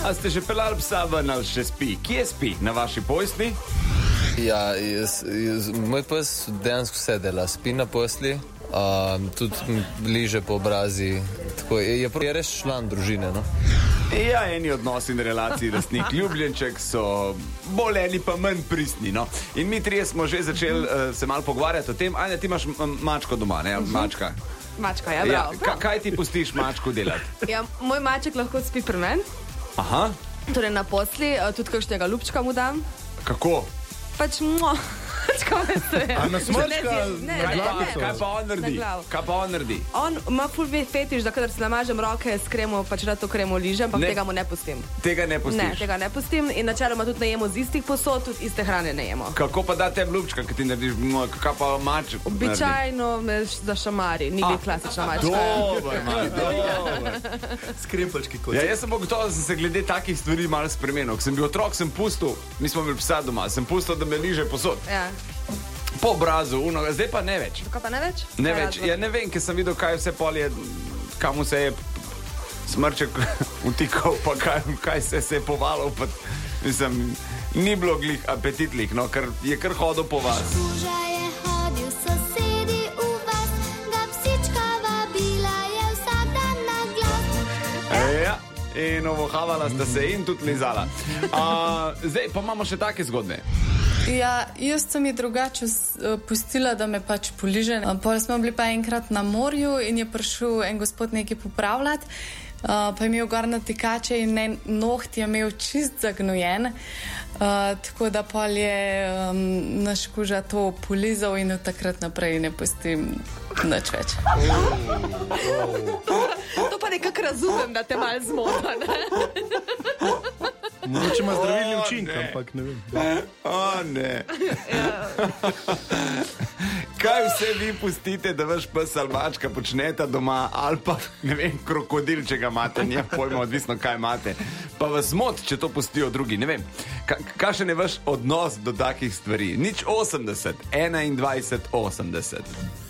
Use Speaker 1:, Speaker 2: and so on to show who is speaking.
Speaker 1: A ste že pelali psa ven ali še spi? Kje spi? Na vaši posli?
Speaker 2: Ja, moj pes dejansko vse dela. Spi na posli, tudi liže po obrazi. Tako, je res član družine, no?
Speaker 1: Ja, eni odnosi in relaciji lastnik ljubljenček so bolj eni pa manj pristni, no. In mi trije smo že začeli se malo pogovarjati o tem. Anja, ti imaš mačko doma, ne? Mačka.
Speaker 3: Mačka, ja, bravo.
Speaker 1: Ja, kaj ti pustiš mačku delati?
Speaker 3: Ja, moj maček lahko spi pri meni.
Speaker 1: Aha.
Speaker 3: Torej na posli, tudi kakšnega ljubčka mu dam.
Speaker 1: Kako?
Speaker 3: Pač
Speaker 4: A na smrčka?
Speaker 1: Kaj pa on naredi? Kaj pa on naredi?
Speaker 3: On ima ful fetiš, da kadar se namažem roke s kremo, pač rad to kremo ližem, ampak tega mu ne pustim.
Speaker 1: Tega ne pustiš?
Speaker 3: Ne, tega ne pustim in načeloma tudi ne jemo z istih posod, tudi iste hrane ne jemo.
Speaker 1: Kako pa da te ljubčka, ki ti narediš, kaj pa maček naredi?
Speaker 3: Običajno me zašamari, ni bil klasična mačka.
Speaker 1: Dobar.
Speaker 4: Skrimpalčki kot.
Speaker 1: Ja, jaz sem gotovo, da sem se glede takih stvari malo spremenil. Ko sem bil otrok, sem pustil, mi smo imeli psa doma, sem pustil, da me liže posod.
Speaker 3: Ja.
Speaker 1: Po obrazu, zdaj pa ne več.
Speaker 3: Kaj pa ne več?
Speaker 1: Ne več. Ja, ne vem, ker sem videl, kaj vse polje, kamu se je smrček utikal, pa kaj se je povalil, pa mislim, ni bilo glih apetitlih, no, ker je kar hodil po vas.
Speaker 5: Moža je hodil sosedi v vas, ga psička vabila je vsak dan na glas.
Speaker 1: Ja, in ovohavala sta se in tudi lizala. Zdaj pa imamo še take zgodbe.
Speaker 6: Ja, jaz sem ji drugače pustila, da me pač poliže. Pol smo bili pa enkrat na morju in je prišel en gospod nekaj popravljati, pa je imel gor natikače in noht je imel čist zagnojen, tako da pol je naš kuža to polizal in od takrat naprej ne pustim nič več.
Speaker 3: To pa nekako razumem, da te malo zmota, ne?
Speaker 4: Mogoče ima zdravilni učinek, ampak ne vem.
Speaker 1: O, ne. Kaj vse vi pustite, da vaš pes ali mačka počneta doma, ali pa, ne vem, krokodil, če ga imate, nje pojma, odvisno kaj imate. Pa vas mot, če to pustijo drugi, ne vem. Kakšen je vaš odnos do takih stvari? 080 21 80.